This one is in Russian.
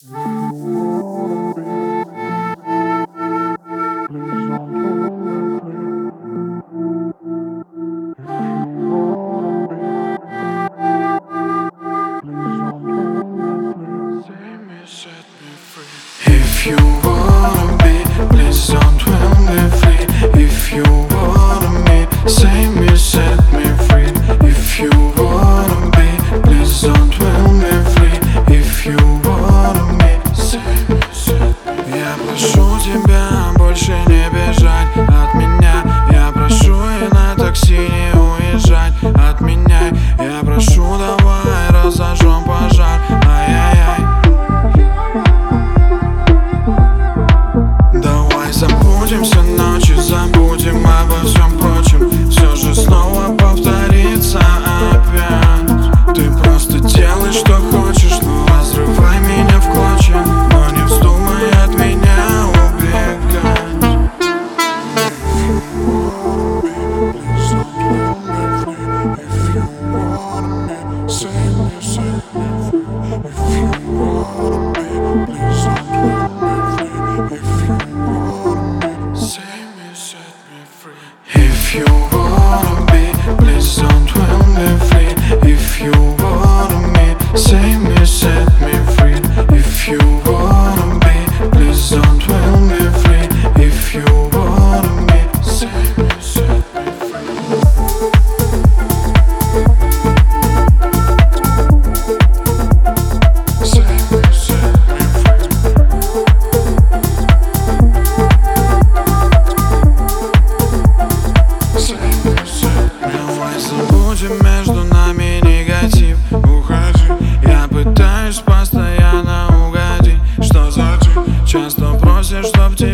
If you wanna be, please don't will me free. If you wanna me, save me, set me free. If you wanna be, please don't will me free. If you wanna me, save me, set me free. Я прошу тебя больше не бежать от меня. Я прошу и на такси не уезжать от меня. Я прошу, давай разожжем пожар. Ай-яй-яй. Забудем все ночи, забудем обо всем прочем. Все же снова повторится опять. Ты просто делай, что хочешь, но разрывай меня в клочья. Но не вздумай от меня убегать. If you wanna be, please don't will me free. If you wanna me, save me, set me free. If you wanna be, please don't will me free. If you wanna me, save me, set me free. Save me, set me Забудем между нами негатив. Уходи, я пытаюсь постоянно угодить. Что за ты? Часто просишь, чтоб тебе